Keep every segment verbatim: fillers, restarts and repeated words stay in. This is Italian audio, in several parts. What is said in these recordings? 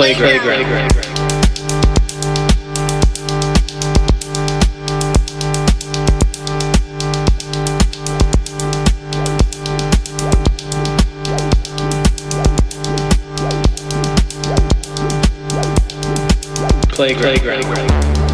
Playground. Playground. Playground. Playground.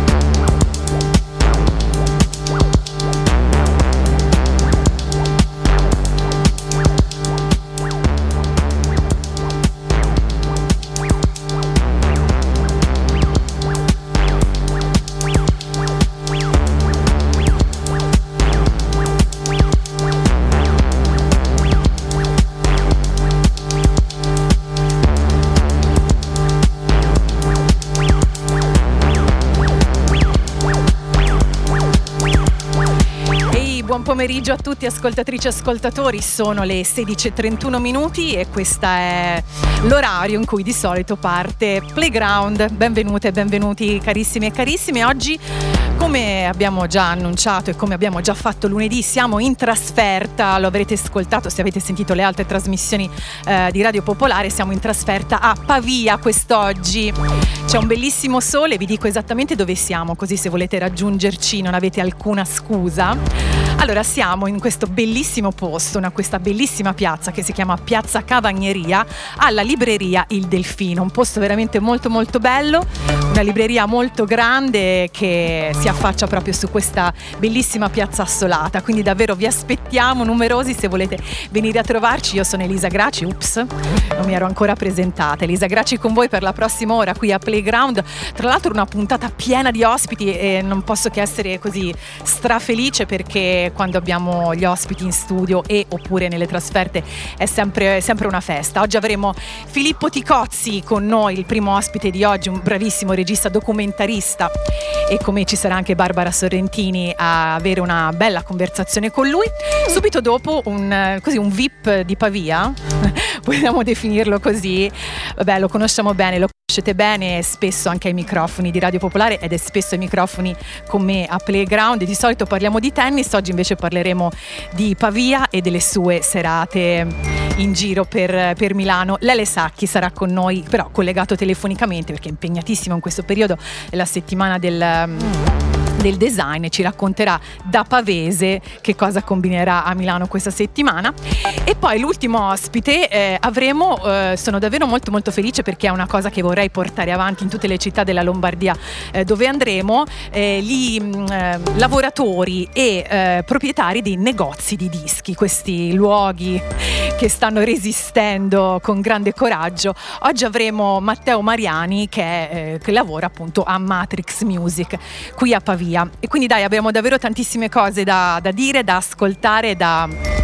Buon pomeriggio a tutti ascoltatrici e ascoltatori, sono le sedici e trentuno minuti e questo è l'orario in cui di solito parte Playground. Benvenute e benvenuti carissimi e carissime. Oggi, come abbiamo già annunciato e come abbiamo già fatto lunedì, siamo in trasferta, lo avrete ascoltato se avete sentito le altre trasmissioni eh, di Radio Popolare, siamo in trasferta a Pavia quest'oggi. C'è un bellissimo sole, vi dico esattamente dove siamo, così se volete raggiungerci non avete alcuna scusa. Allora, siamo in questo bellissimo posto, in questa bellissima piazza che si chiama Piazza Cavagneria, alla libreria Il Delfino, un posto veramente molto molto bello, una libreria molto grande che si affaccia proprio su questa bellissima piazza assolata, quindi davvero vi aspettiamo numerosi se volete venire a trovarci. Io sono Elisa Graci, ups, non mi ero ancora presentata. Elisa Graci con voi per la prossima ora qui a Playground, tra l'altro una puntata piena di ospiti e non posso che essere così strafelice perché quando abbiamo gli ospiti in studio e oppure nelle trasferte è sempre, è sempre una festa. Oggi avremo Filippo Ticozzi con noi, il primo ospite di oggi, un bravissimo regista documentarista, e con me ci sarà anche Barbara Sorrentini a avere una bella conversazione con lui. Subito dopo un, così, un V I P di Pavia, vogliamo definirlo così, vabbè, lo conosciamo bene, lo conoscete bene, spesso anche ai microfoni di Radio Popolare ed è spesso ai microfoni con me a Playground. Di solito parliamo di tennis, oggi invece parleremo di Pavia e delle sue serate in giro per, per Milano. Lele Sacchi sarà con noi, però collegato telefonicamente perché è impegnatissimo in questo periodo, è la settimana del... del design e ci racconterà da pavese che cosa combinerà a Milano questa settimana. E poi l'ultimo ospite eh, avremo, eh, sono davvero molto molto felice perché è una cosa che vorrei portare avanti in tutte le città della Lombardia eh, dove andremo, eh, gli eh, lavoratori e eh, proprietari di negozi di dischi, questi luoghi che stanno resistendo con grande coraggio. Oggi avremo Matteo Mariani che, è, eh, che lavora appunto a Matrix Music qui a Pavia. E quindi dai, abbiamo davvero tantissime cose da, da dire, da ascoltare, da,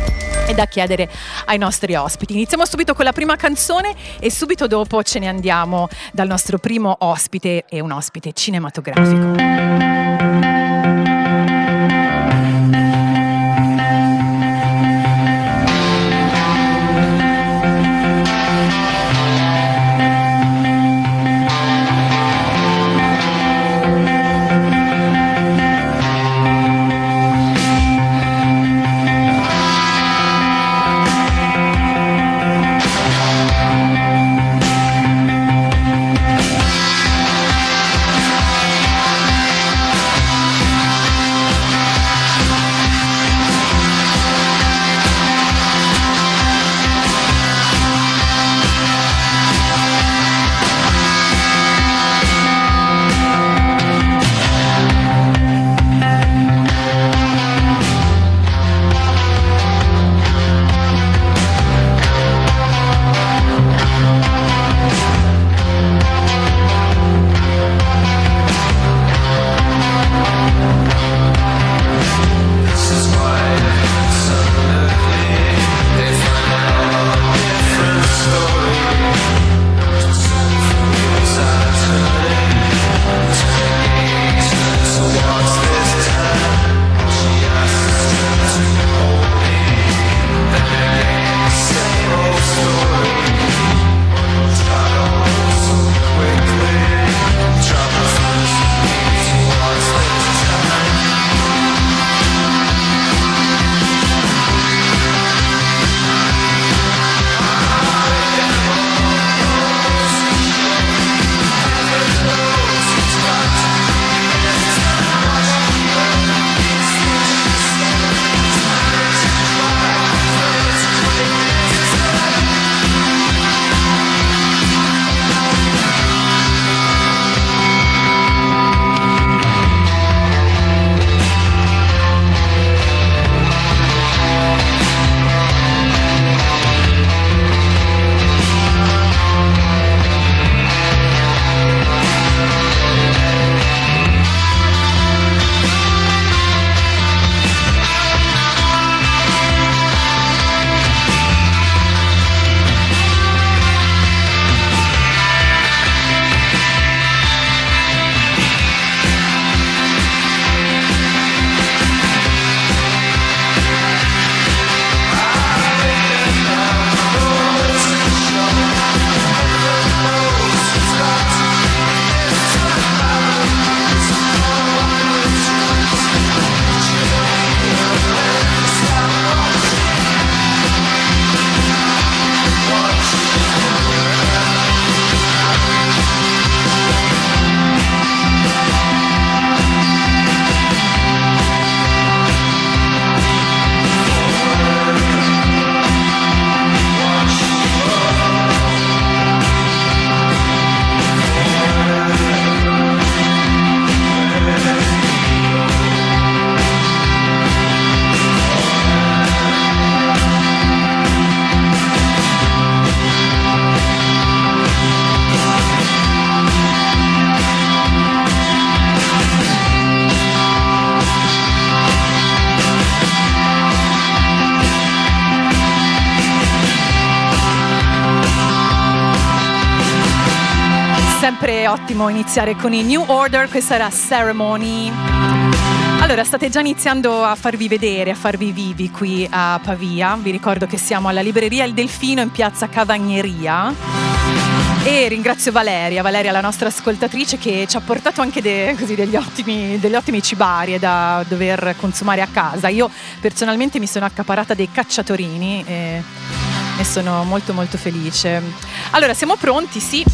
e da chiedere ai nostri ospiti. Iniziamo subito con la prima canzone e subito dopo ce ne andiamo dal nostro primo ospite, e un ospite cinematografico. Sempre ottimo iniziare con i New Order, questa era Ceremony. Allora, state già iniziando a farvi vedere, a farvi vivi qui a Pavia. Vi ricordo che siamo alla libreria Il Delfino in piazza Cavagneria. E ringrazio Valeria, Valeria la nostra ascoltatrice, che ci ha portato anche de, così, degli ottimi, delle ottime cibarie da dover consumare a casa. Io personalmente mi sono accaparata dei cacciatorini e, e sono molto molto felice. Allora, siamo pronti? Sì.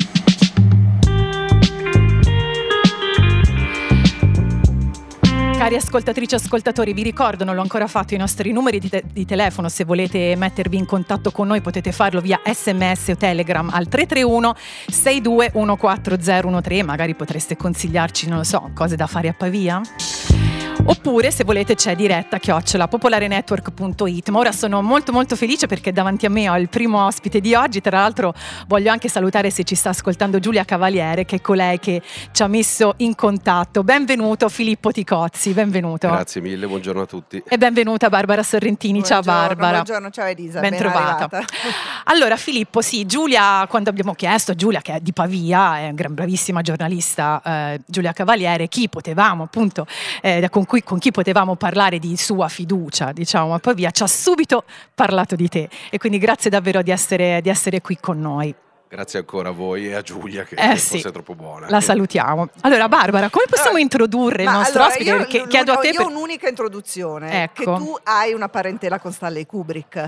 Cari ascoltatrici e ascoltatori, vi ricordo, non l'ho ancora fatto, i nostri numeri di, te- di telefono. Se volete mettervi in contatto con noi potete farlo via sms o telegram al tre tre uno sei due uno quattro zero uno tre. Magari potreste consigliarci, non lo so, cose da fare a Pavia. Oppure, se volete, c'è diretta chiocciola popolarenetwork punto it. Ma ora sono molto molto felice perché davanti a me ho il primo ospite di oggi. Tra l'altro voglio anche salutare, se ci sta ascoltando, Giulia Cavaliere, che è colei che ci ha messo in contatto. Benvenuto Filippo Ticozzi, benvenuto. Grazie mille, buongiorno a tutti. E benvenuta Barbara Sorrentini. Buongiorno, ciao Barbara. Buongiorno, ciao Elisa. Ben, ben trovata. Arrivata. Allora Filippo, sì, Giulia, quando abbiamo chiesto a Giulia, che è di Pavia, è una bravissima giornalista, eh, Giulia Cavaliere, chi potevamo appunto eh, con cui con chi potevamo parlare di sua fiducia, diciamo, a Pavia, ci ha subito parlato di te, e quindi grazie davvero di essere, di essere qui con noi. Grazie ancora a voi e a Giulia, che eh sì, è troppo buona. La salutiamo. Allora Barbara, come possiamo allora, introdurre il nostro allora, ospite? Io, Perché l- chiedo l- a te io per... ho un'unica introduzione, ecco. Che tu hai una parentela con Stanley Kubrick.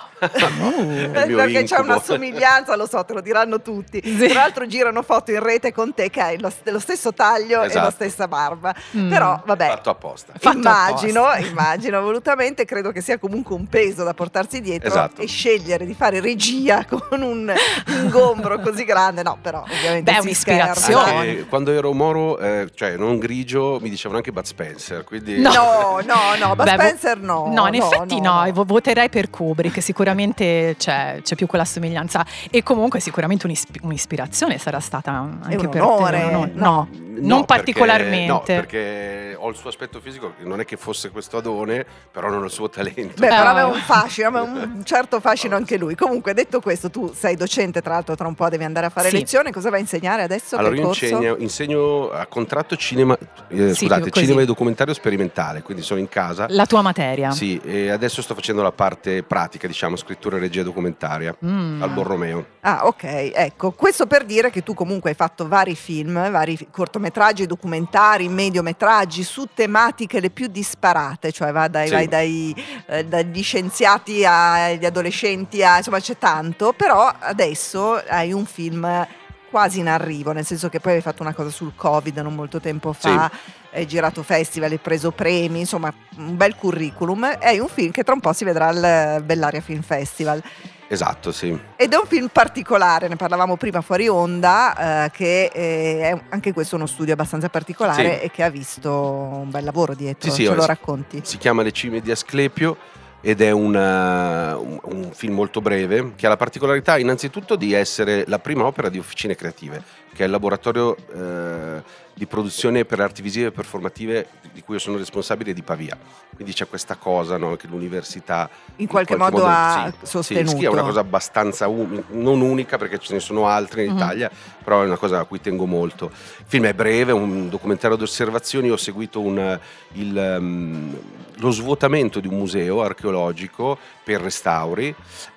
uh, Perché c'è una somiglianza, lo so, te lo diranno tutti. Sì. Tra l'altro girano foto in rete con te che hai lo, lo stesso taglio, esatto, e la stessa barba. Mm. Però vabbè, fatto apposta. Immagino, fatto apposta. immagino volutamente, credo che sia comunque un peso da portarsi dietro, esatto, e scegliere di fare regia con un ingombro così grande, no, però ovviamente Beh, si un'ispirazione. Eh, quando ero Moro, eh, cioè non grigio, mi dicevano anche Bud Spencer, quindi... No, no, no, Bud Beh, Spencer no. No, in no, effetti no, no, no. voterei per Kubrick, sicuramente c'è, c'è più quella somiglianza, e comunque sicuramente un'isp- un'ispirazione sarà stata anche un per onore. te. No, no, no. non no, particolarmente. No, perché ho il suo aspetto fisico, non è che fosse questo adone, però non ho il suo talento. Beh, però Eh. aveva un fascino, aveva un certo fascino anche lui. Comunque, detto questo, tu sei docente, tra l'altro tra un po' devi andare a fare Sì. lezione. Cosa vai a insegnare adesso? Allora che io corso? insegno, insegno a contratto cinema, eh, Sì, scusate, così. cinema e documentario sperimentale, quindi sono in casa. La tua materia? Sì, e adesso sto facendo la parte pratica, diciamo, scrittura e regia documentaria Mm. al Borromeo. Ah, ok, ecco, questo per dire che tu comunque hai fatto vari film, vari cortometraggi, documentari, mediometraggi su tematiche le più disparate, cioè va dai, Sì. vai dai, eh, dagli scienziati agli adolescenti, a, insomma c'è tanto, però adesso hai un film quasi in arrivo, nel senso che poi hai fatto una cosa sul Covid non molto tempo fa, Sì. hai girato festival, hai preso premi, insomma un bel curriculum, e hai un film che tra un po' si vedrà al Bellaria Film Festival. Esatto, sì. Ed è un film particolare, ne parlavamo prima fuori onda, eh, che eh, è anche questo uno studio abbastanza particolare, Sì. e che ha visto un bel lavoro dietro, Sì, sì, ce lo si- racconti? Si chiama Le cime di Asclepio ed è una- un, un film molto breve che ha la particolarità innanzitutto di essere la prima opera di Officine Creative, che è il laboratorio eh, di produzione per arti visive e performative di cui io sono responsabile di Pavia. Quindi c'è questa cosa, no, che l'università In qualche modo ha sì, sostenuto. Sì, sì, è una cosa abbastanza un- non unica, perché ce ne sono altre in Mhm. Italia, però è una cosa a cui tengo molto. Il film è breve, è un documentario di osservazioni. Ho seguito un, il, um, lo svuotamento di un museo archeologico per restauri,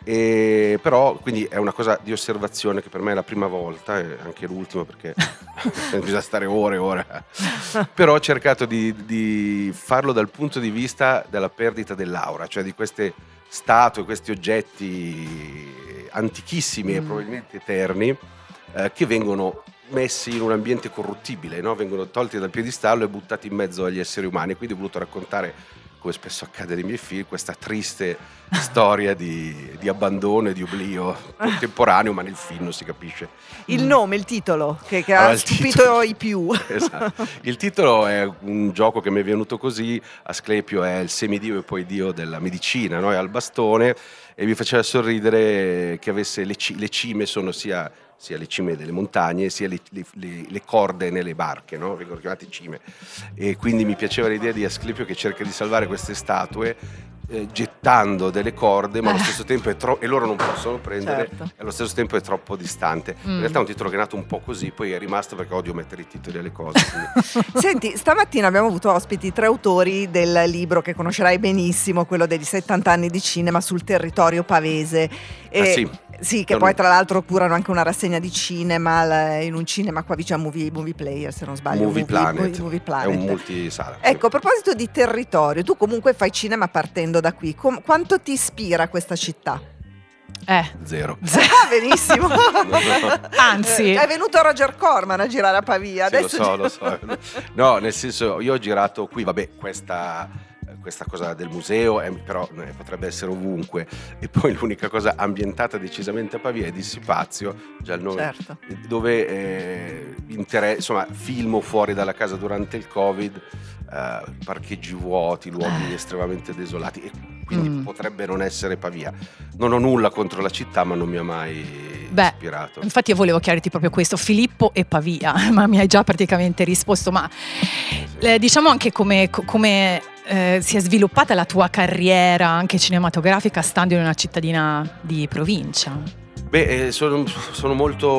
e però quindi è una cosa di osservazione che per me è la prima volta, e anche l'ultima, perché bisogna stare ore e ore. Però ho cercato di, di farlo dal punto di vista della perdita dell'aura, cioè di queste statue, questi oggetti antichissimi e Mm. probabilmente eterni, eh, che vengono messi in un ambiente corruttibile, no? Vengono tolti dal piedistallo e buttati in mezzo agli esseri umani. Quindi ho voluto raccontare, come spesso accade nei miei film, questa triste storia di, di abbandono e di oblio contemporaneo, ma nel film non si capisce. Il nome, il titolo, che, che Allora, ha il stupito titolo- i più. Esatto. Il titolo è un gioco che mi è venuto così. Asclepio è il semidio e poi dio della medicina, no? È al bastone, e mi faceva sorridere che avesse le, ci- le cime sono sia, sia le cime delle montagne, sia le, le- le- le corde nelle barche, no? Vengono chiamate cime, e quindi mi piaceva l'idea di Asclepio che cerca di salvare queste statue eh, gettando delle corde, ma allo stesso tempo è troppo, e loro non possono prendere, Certo. e allo stesso tempo è troppo distante. Mm. In realtà è un titolo che è nato un po' così, poi è rimasto perché odio mettere i titoli alle cose. quindi- Senti, stamattina abbiamo avuto ospiti tre autori del libro che conoscerai benissimo, quello degli settanta anni di cinema sul territorio pavese. Ah, sì. Sì, che Non- poi tra l'altro curano anche una rassegna di cinema l- in un cinema qua vicino a Movie, Movie Player, se non sbaglio. Movie Planet, Movie è Planet. un multisala. Ecco, a proposito di territorio, tu comunque fai cinema partendo da qui. Com- quanto ti ispira questa città? Eh. Zero. Ah, benissimo. Anzi. È venuto Roger Corman a girare a Pavia. Sì, lo Adesso so, lo so. No, nel senso, io ho girato qui, vabbè, questa, questa cosa del museo, eh, però eh, potrebbe essere ovunque. E poi l'unica cosa ambientata decisamente a Pavia è Dissipazio, già il nome, Certo. dove eh, inter- insomma, filmo fuori dalla casa durante il Covid, eh, parcheggi vuoti, luoghi Eh. estremamente desolati, e quindi Mm. potrebbe non essere Pavia. Non ho nulla contro la città, ma non mi ha mai Beh, ispirato. infatti io volevo chiarirti proprio questo, Filippo e Pavia, ma mi hai già praticamente risposto, ma eh, diciamo anche come, co- come eh, si è sviluppata la tua carriera anche cinematografica stando in una cittadina di provincia. Beh, eh, sono, sono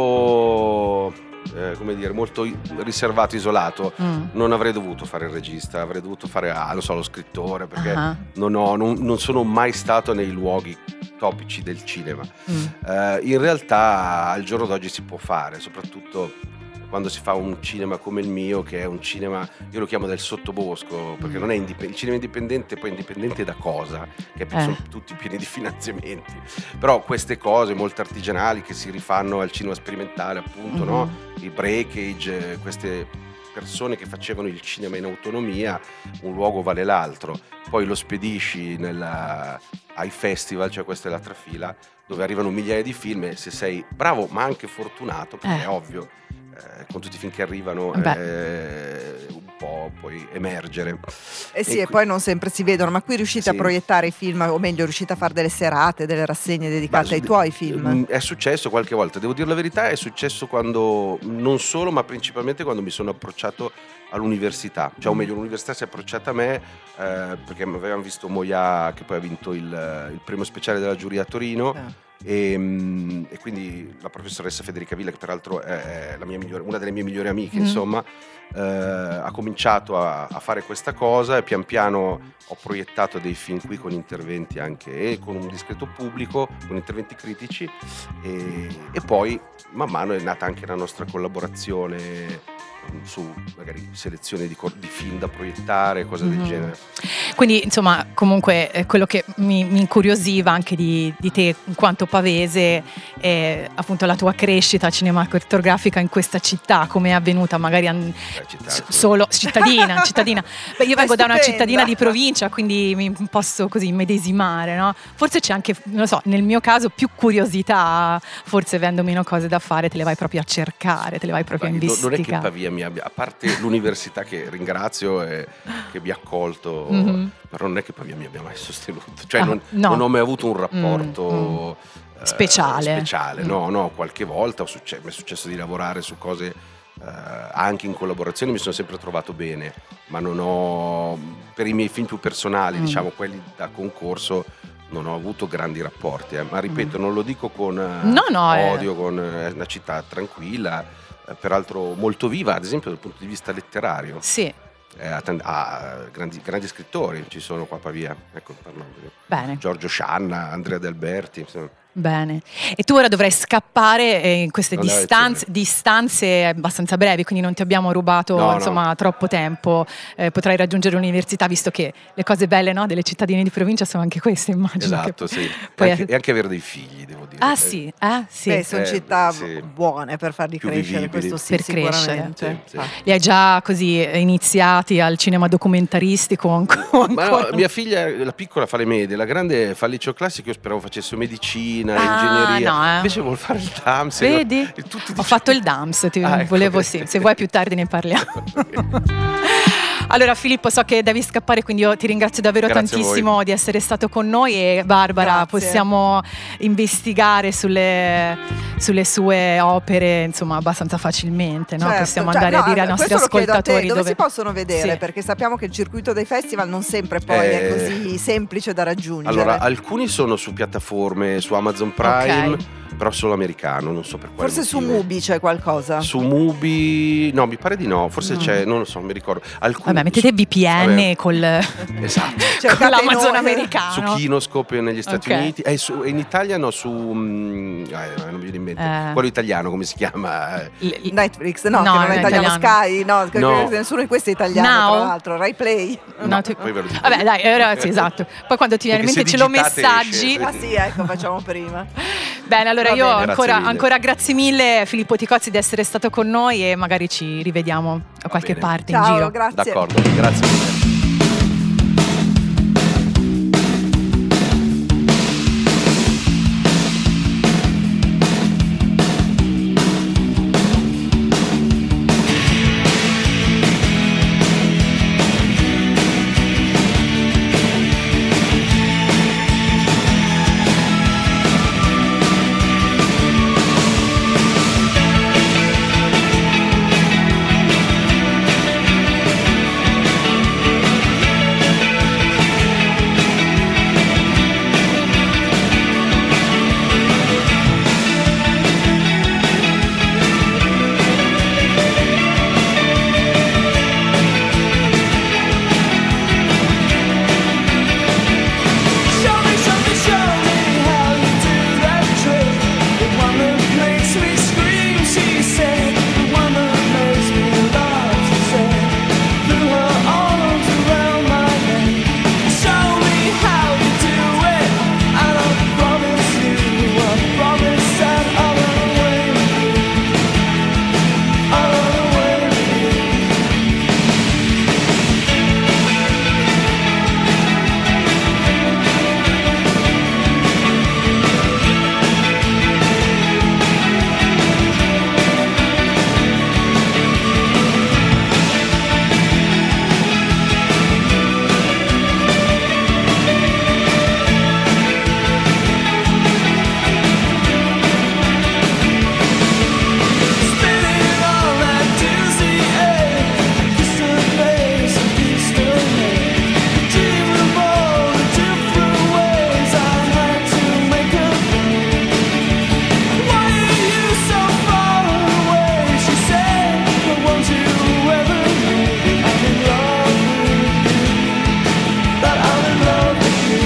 molto, eh, come dire, molto i- riservato, isolato. Mm. Non avrei dovuto fare il regista, avrei dovuto fare, ah, non so, lo scrittore, perché Ah. non, ho- non- non sono mai stato nei luoghi topici del cinema. Mm. Eh, in realtà al giorno d'oggi si può fare, soprattutto quando si fa un cinema come il mio, che è un cinema, io lo chiamo del sottobosco, perché non è indip- il cinema indipendente, poi indipendente da cosa? Che Eh. sono tutti pieni di finanziamenti. Però queste cose molto artigianali che si rifanno al cinema sperimentale, appunto, Mhm. no? I breakage, eh, queste persone che facevano il cinema in autonomia, un luogo vale l'altro. Poi lo spedisci nella- ai festival, cioè questa è l'altra fila, dove arrivano migliaia di film, e se sei bravo ma anche fortunato, perché Eh. è ovvio, eh, con tutti i film che arrivano, Beh. eh, un po' puoi emergere. Eh sì, E e qui- poi non sempre si vedono, ma qui riuscite a Sì. proiettare i film, o meglio, riuscite a fare delle serate, delle rassegne dedicate Ma- ai tuoi film. Mm, È successo qualche volta, devo dire la verità, è successo quando, non solo, ma principalmente quando mi sono approcciato all'università, cioè o meglio l'università si è approcciata a me, eh, perché avevamo visto Moia, che poi ha vinto il, il premio speciale della giuria a Torino, Eh. e, mm, e quindi la professoressa Federica Villa, che peraltro è la mia migliore- una delle mie migliori amiche, Mm. insomma, eh, ha cominciato a, a fare questa cosa, e pian piano ho proiettato dei film qui con interventi anche, e con un discreto pubblico, con interventi critici, e, e poi man mano è nata anche la nostra collaborazione mm, su magari selezione di, cor- di film da proiettare, cose del Mhm. genere. Quindi insomma comunque eh, quello che mi, mi incuriosiva anche di, di te in quanto pavese è appunto la tua crescita cinematografica in questa città, come è avvenuta magari an- Eh, città, s- insomma. solo cittadina, cittadina. Beh, io Ma è vengo da una stupenda. cittadina di provincia, quindi mi posso così medesimare, no? Forse c'è anche, non lo so, nel mio caso più curiosità, forse avendo meno cose da fare te le vai proprio a cercare, te le vai proprio a Guardi, no- non è che investigare. Pavia mi abbia, a parte l'università che ringrazio e che mi ha accolto, Mhm. però non è che Pavia mi abbia mai sostenuto, cioè Ah, non, no. non ho mai avuto un rapporto eh, Speciale. speciale. Mm. No, no, qualche volta ho succe- mi è successo di lavorare su cose eh, anche in collaborazione, mi sono sempre trovato bene, ma non ho, per i miei film più personali, Mm. diciamo quelli da concorso, non ho avuto grandi rapporti, eh. Ma ripeto, non lo dico con eh, No, no, eh. odio, con eh, una città tranquilla, eh, peraltro molto viva, ad esempio dal punto di vista letterario. Sì, Eh, ha, tan- ha grandi, grandi scrittori, ci sono qua a Pavia, ecco, parlando di bene. Giorgio Scianna, Andrea Del Berti, insomma. Bene. E tu ora dovrai scappare eh, in queste Non le distanze, lezioni. distanze abbastanza brevi, quindi non ti abbiamo rubato No, no. insomma troppo tempo. Eh, potrai raggiungere l'università, visto che le cose belle, no, delle cittadine di provincia sono anche queste, immagino. Esatto, che... sì. E poi- anche, e anche avere dei figli, devo dire. Ah Eh, sì, eh, sì. Beh, sono Eh, città sì. buone per farli Più crescere, vivibili. questo sì, Per crescere. sicuramente. Sì, sì. Ah. Li hai già così eh, iniziati al cinema documentaristico ancora? Ma no, mia figlia, la piccola, fa le medie, la grande fa il liceo classico. Io speravo facesse medicina, Ah, ingegneria. no, eh. Invece vuol fare il D A M S. Vedi? E tutti Ho dicevano- fatto il D A M S, ti Ah, ecco. volevo sì, se vuoi più tardi ne parliamo. Allora Filippo, so che devi scappare, quindi io ti ringrazio davvero Grazie a tantissimo voi. di essere stato con noi, e Barbara, Grazie. possiamo investigare sulle sulle sue opere, insomma, abbastanza facilmente, no? Certo, Possiamo cioè, andare no, a dire ai nostri questo lo chiedo a te, ascoltatori dove, dove si possono vedere, Sì. perché sappiamo che il circuito dei festival non sempre poi Eh, è così semplice da raggiungere. Allora, alcuni sono su piattaforme, su Amazon Prime, Ok. però solo americano, non so per quale Forse su motivo. Mubi c'è qualcosa. Su Mubi, no, mi pare di no, forse Mm. c'è, non lo so, non mi ricordo. Alcuni, Vabbè, mettete V P N vabbè, col, esatto. Cercate con l'Amazon noi- Su americano. Kinoscope negli Stati Ok. Uniti e su- in Italia no, su mm, eh, non mi viene in mente Eh. quello italiano, come si chiama? Eh, Il- il- Netflix, no, No, che non non è è italiano, italiano. Sky, no, che- No. che nessuno di questi è italiano, Now? tra l'altro, Rai Play. No, ti- poi ve lo dico. Vabbè, dai, ora, sì, esatto. Poi quando ti viene in Perché mente se ce lo digitate messaggi. esce, Ah sì, ecco, facciamo prima. Bene, allora Va io bene. ancora Grazie mille. ancora grazie mille Filippo Ticozzi di essere stato con noi e magari ci rivediamo a qualche bene. parte in Ciao, giro. grazie. D'accordo, grazie mille. Show me, show me, show me how you do that trick. The one that makes me scream, she said. The one that makes me laugh, she said. Threw her arms around my neck. Show me how you do it, and I promise you, I promise that I'll run away with you. I'll run away with you. Spinning on that dizzy edge, kiss her face and kiss her head. Dream of all the different ways I had to make her blue. Why are you so far away? She said, but won't you ever know that I'm in love with you? That I'm in love with you.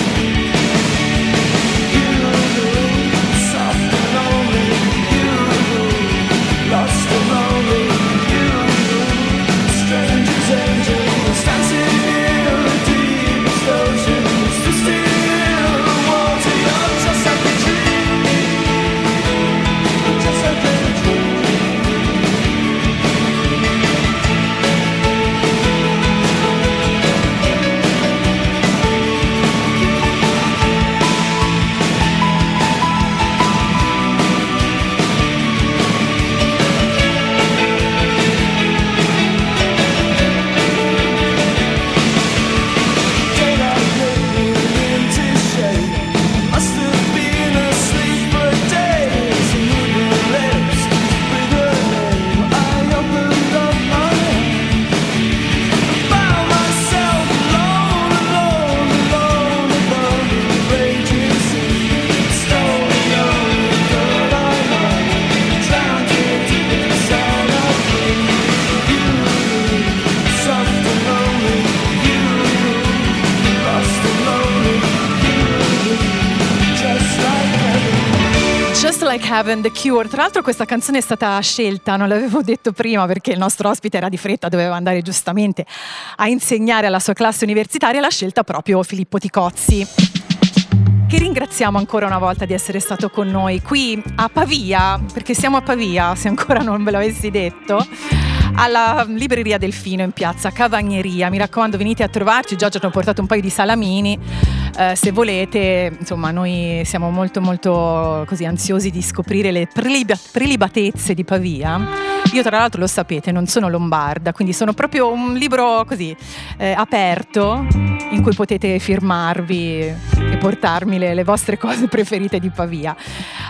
You, soft and lonely. You, lost and lonely. You, stranger's angels dancing in the deepest oceans, twisting the water. You're just like a dream, just like a dream. Daylight hit me into shade. Must have been asleep for days. Moving lips, breathe her name. I opened up my hand. Found myself alone, alone, alone above the raging sea. Stole the only girl I know, drowned her deep inside of me. You, soft and lonely. You, lost and lonely. You, just like heaven. Just Like Heaven, The Cure. Tra l'altro questa canzone è stata scelta, non l'avevo detto prima perché il nostro ospite era di fretta, doveva andare giustamente a insegnare alla sua classe universitaria, l'ha scelta proprio Filippo Ticozzi, che ringraziamo ancora una volta di essere stato con noi qui a Pavia, perché siamo a Pavia, se ancora non ve l'avessi detto, alla libreria Delfino in piazza Cavagneria. Mi raccomando, venite a trovarci. Già ci hanno portato un paio di salamini, eh, se volete. Insomma, noi siamo molto molto così ansiosi di scoprire le preliba- prelibatezze di Pavia. Io tra l'altro, lo sapete, non sono lombarda, quindi sono proprio un libro così eh, aperto in cui potete firmarvi e portarmi le, le vostre cose preferite di Pavia.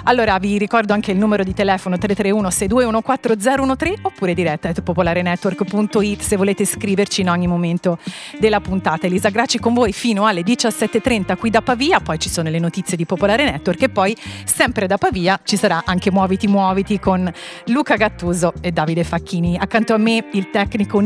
Allora vi ricordo anche il numero di telefono tre tre uno sei due uno quattro zero uno tre oppure diretta at popolarenetwork punto it se volete scriverci in ogni momento della puntata. Elisa Gracci con voi fino alle diciassette e trenta qui da Pavia, poi ci sono le notizie di Popolare Network e poi sempre da Pavia ci sarà anche Muoviti Muoviti con Luca Gattuso e Davide Facchini. Accanto a me il tecnico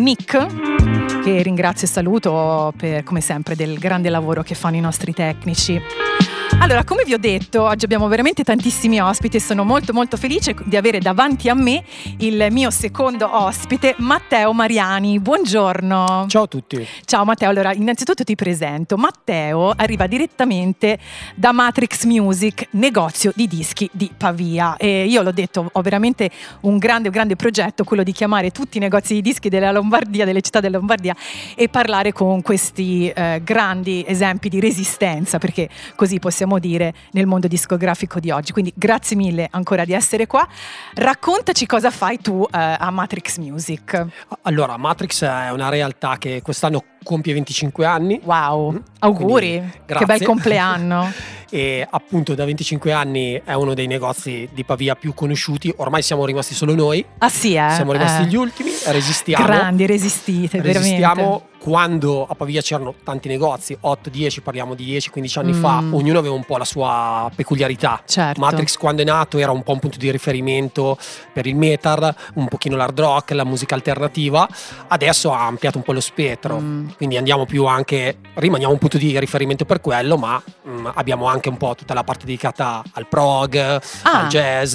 Nick, che ringrazio e saluto per, come sempre, del grande lavoro che fanno i nostri tecnici. Allora, come vi ho detto, oggi abbiamo veramente tantissimi ospiti e sono molto molto felice di avere davanti a me il mio secondo ospite, Matteo Mariani. Buongiorno. Ciao a tutti. Ciao Matteo, allora innanzitutto ti presento. Matteo arriva direttamente da Matrix Music, negozio di dischi di Pavia, e io l'ho detto, ho veramente un grande grande progetto, quello di chiamare tutti i negozi di dischi della Lombardia, delle città della Lombardia, e parlare con questi eh, grandi esempi di resistenza, perché così possiamo dire nel mondo discografico di oggi. Quindi grazie mille ancora di essere qua. Raccontaci cosa fai tu eh, a Matrix Music. Allora, Matrix è una realtà che quest'anno compie venticinque anni. Wow, auguri, Quindi, che bel compleanno. E appunto da venticinque anni è uno dei negozi di Pavia più conosciuti. Ormai siamo rimasti solo noi. Ah sì, eh? Siamo rimasti eh. gli ultimi, resistiamo. Grandi, resistite, Resistiamo veramente. Quando a Pavia c'erano tanti negozi, otto dieci, parliamo di dieci quindici anni Mm. fa, ognuno aveva un po' la sua peculiarità. Certo. Matrix quando è nato era un po' un punto di riferimento per il metal, un pochino l'hard rock, la musica alternativa. Adesso ha ampliato un po' lo spettro, Mm. quindi andiamo più anche, rimaniamo un punto di riferimento per quello, ma mm, abbiamo anche un po' tutta la parte dedicata al prog, Ah. al jazz,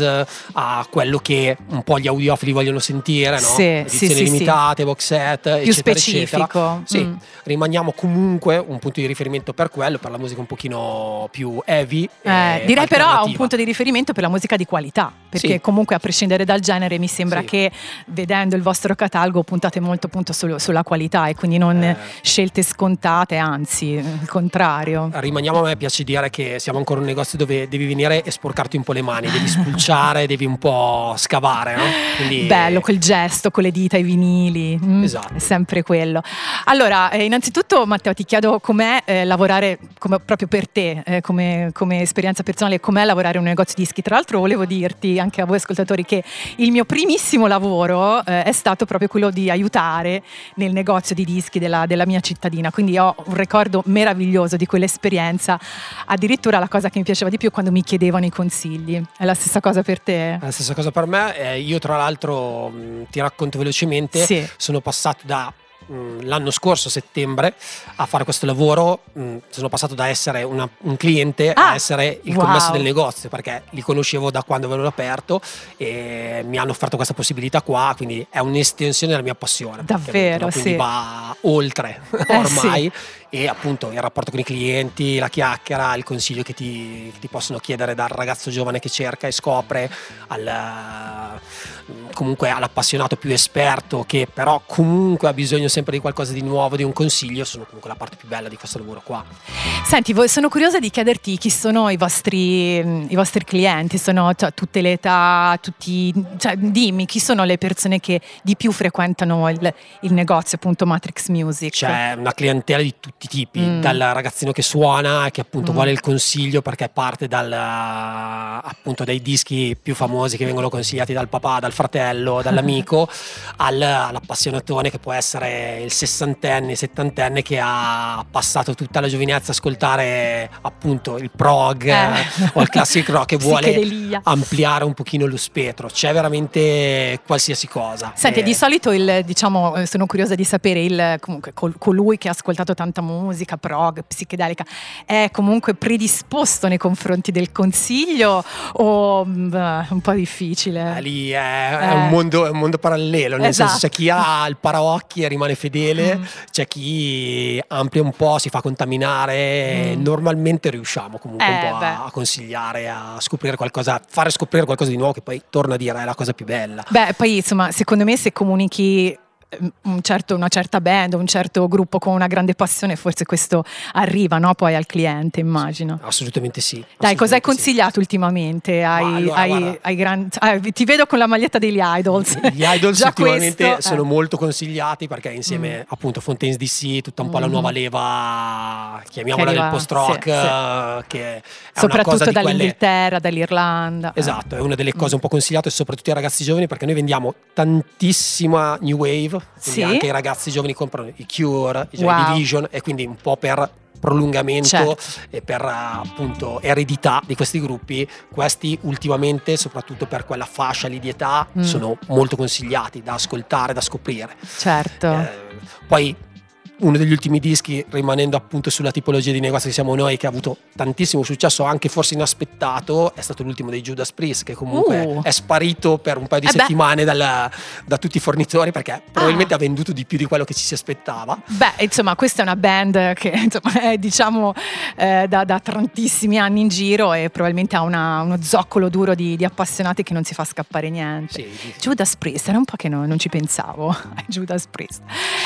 a quello che un po' gli audiofili vogliono sentire, no? Sì, Edizioni sì, sì, limitate, box set, Più eccetera, specifico. eccetera. Sì, Mm. rimaniamo comunque un punto di riferimento per quello, per la musica un pochino più heavy. Eh, e direi però un alternativa. punto di riferimento per la musica di qualità, perché Sì. comunque a prescindere dal genere mi sembra Sì. che vedendo il vostro catalogo puntate molto appunto sul- sulla qualità e quindi non Eh. scelte scontate, anzi il contrario. Rimaniamo, a me piace dire che siamo ancora un negozio dove devi venire e sporcarti un po' le mani, devi spulciare, devi un po' scavare, no? Quindi Bello quel gesto con le dita, i vinili. Mm, Esatto. È sempre quello. Allora, eh, innanzitutto Matteo ti chiedo com'è eh, lavorare come, proprio per te, eh, come, come esperienza personale, com'è lavorare in un negozio dischi. Tra l'altro volevo dirti anche a voi ascoltatori che il mio primissimo lavoro eh, è stato proprio quello di aiutare nel negozio di dischi della, della mia cittadina, quindi ho un ricordo meraviglioso di quell'esperienza. Addirittura la cosa che mi piaceva di più è quando mi chiedevano i consigli. È la stessa cosa per te? È la stessa cosa per me. Eh, io tra l'altro mh, ti racconto velocemente, Sì. sono passato da mh, l'anno scorso, a settembre, a fare questo lavoro. Mh, sono passato da essere una- un cliente Ah, a essere il wow. commesso del negozio, perché li conoscevo da quando avevano aperto e mi hanno offerto questa possibilità qua, quindi è un'estensione della mia passione. Davvero, praticamente, no? Quindi sì. va oltre Eh, ormai. E appunto il rapporto con i clienti, la chiacchiera, il consiglio che ti, che ti possono chiedere dal ragazzo giovane che cerca e scopre al, comunque all'appassionato più esperto che però comunque ha bisogno sempre di qualcosa di nuovo, di un consiglio, sono comunque la parte più bella di questo lavoro qua. Senti, voi- sono curiosa di chiederti chi sono i vostri, i vostri clienti, sono cioè, tutte le età, tutti, cioè, dimmi chi sono le persone che di più frequentano il, il negozio appunto Matrix Music. C'è una clientela di tutti i tipi, Mm. dal ragazzino che suona e che appunto Mm. vuole il consiglio perché parte dal, appunto dai dischi più famosi che vengono consigliati dal papà, dal fratello, dall'amico, al, all'appassionatone che può essere il sessantenne, il settantenne che ha passato tutta la giovinezza a ascoltare appunto il prog Eh. o il classic rock e vuole Psichedelia. ampliare un pochino lo spettro. C'è veramente qualsiasi cosa. Senti, E- di solito il, diciamo, eh, sono curiosa di sapere il, comunque col- colui che ha ascoltato tanta musica, prog, psichedelica, è comunque predisposto nei confronti del consiglio o beh, un po' difficile? Eh, lì è, è Eh. un mondo, è un mondo parallelo, nel Esatto. senso c'è chi ha il paraocchi e rimane fedele, Mm. c'è chi amplia un po', si fa contaminare e Mm. normalmente riusciamo comunque un Eh, po' beh. a, a consigliare, a scoprire qualcosa, fare scoprire qualcosa di nuovo che poi torno a dire è la cosa più bella. Beh, poi insomma, secondo me se comunichi un certo, una certa band, un certo gruppo con una grande passione, forse questo arriva, no? Poi al cliente, immagino. Assolutamente sì. Dai, cosa hai assolutamente sì. consigliato ultimamente ai, Ma allora, ai, guarda. ai grandi... ah, ti vedo con la maglietta degli Idols. Gli Idols Già ultimamente questo, sono eh. molto consigliati perché insieme appunto a Fontaines D C, tutta un po' la Mhm. nuova leva, chiamiamola Che del arriva- post-rock, sì, sì. eh, che è una Soprattutto cosa di quelle... dall'Inghilterra, dall'Irlanda. eh. Esatto, è una delle cose un po' consigliate soprattutto ai ragazzi giovani, perché noi vendiamo tantissima new wave, quindi Sì? anche i ragazzi giovani comprano i Cure, i Joy Wow. Division, e quindi un po' per prolungamento Certo. e per eh, appunto eredità di questi gruppi, questi ultimamente soprattutto per quella fascia lì di età Mm. sono molto consigliati da ascoltare, da scoprire. Certo. Eh, poi uno degli ultimi dischi, rimanendo appunto sulla tipologia di negozio che siamo noi, che ha avuto tantissimo successo, anche forse inaspettato, è stato l'ultimo dei Judas Priest, che comunque Uh. è sparito per un paio di Eh beh. settimane dalla- da tutti i fornitori, perché probabilmente ha venduto di più di quello che ci si aspettava. Beh, insomma, questa è una band che insomma, è diciamo eh, da, da tantissimi anni in giro e probabilmente ha una- uno zoccolo duro di, di appassionati che non si fa scappare niente. Sì, sì. Judas Priest, era un po' che no- non ci pensavo a Judas Priest.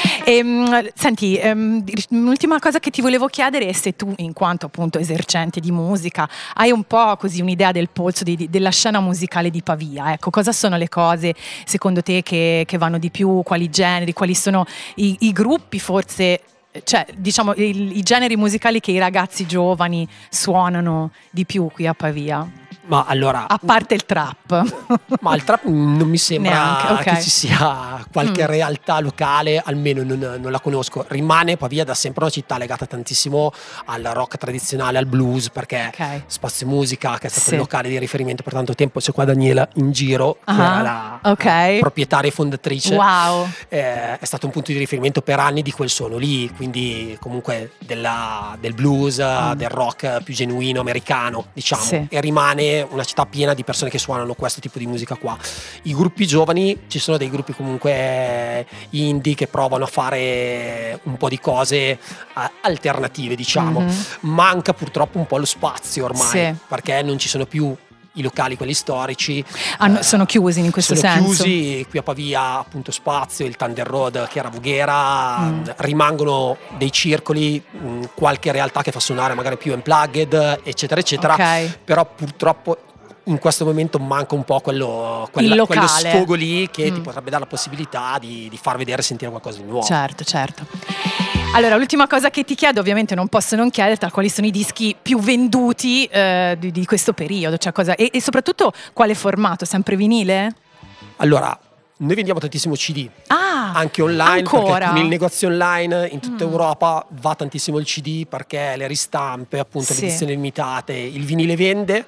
Ehm, senti, ehm, un'ultima cosa che ti volevo chiedere è se tu, in quanto appunto esercente di musica, hai un po' così un'idea del polso di- di- della scena musicale di Pavia. Ecco, cosa sono le cose secondo te che, che vanno di più, quali generi, quali sono i, i gruppi forse, cioè diciamo i, i generi musicali che i ragazzi giovani suonano di più qui a Pavia? Ma allora, A parte il trap. ma il trap non mi sembra Neanche, ok. che ci sia qualche Mm. realtà locale, almeno non, non la conosco. Rimane Pavia da sempre una città legata tantissimo al rock tradizionale, al blues, perché Ok. Spazio Musica, che è stato Sì. il locale di riferimento per tanto tempo, c'è qua Daniela in giro, che Ah, è la, ok. la proprietaria e fondatrice. Wow. Eh, è stato un punto di riferimento per anni di quel suono lì, quindi comunque della- del blues, Mm. del rock più genuino americano, diciamo, Sì. e rimane una città piena di persone che suonano questo tipo di musica qua. I gruppi giovani, ci sono dei gruppi comunque indie che provano a fare un po' di cose eh, alternative, diciamo. Mhm. Manca purtroppo un po' lo spazio ormai, Sì. perché non ci sono più i locali, quelli storici. Hanno- Eh, sono chiusi in questo sono senso. chiusi. Qui a Pavia appunto Spazio, il Thunder Road che era Voghera, Mm. rimangono dei circoli, mh, qualche realtà che fa suonare magari più unplugged, eccetera eccetera, Ok. però purtroppo in questo momento manca un po' quello, quella- Il quello locale. sfogo lì che Mm. ti potrebbe dare la possibilità di, di far vedere e sentire qualcosa di nuovo. Certo, certo. Allora, l'ultima cosa che ti chiedo, ovviamente non posso non chiederti quali sono i dischi più venduti eh, di, di questo periodo, cioè cosa, e, e soprattutto quale formato, sempre vinile? Allora, noi vendiamo tantissimo C D, Ah, anche online, ancora? perché con il negozio online in tutta Mm. Europa va tantissimo il C D, perché le ristampe, appunto Sì. le edizioni limitate, il vinile vende,